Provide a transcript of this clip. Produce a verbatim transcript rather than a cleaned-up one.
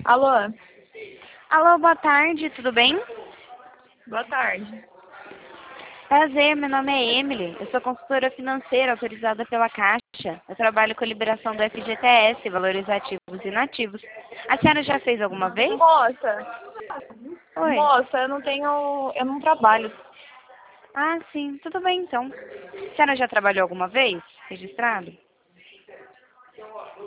Alô, Alô, boa tarde, tudo bem? boa tarde. Prazer, meu nome é Emily, eu sou consultora financeira autorizada pela Caixa. Eu trabalho com a liberação do F G T S, valores ativos e inativos. A senhora já fez alguma vez? Moça, Oi. moça, eu não tenho, eu não trabalho. Ah, sim, tudo bem então. A senhora já trabalhou alguma vez? Registrado?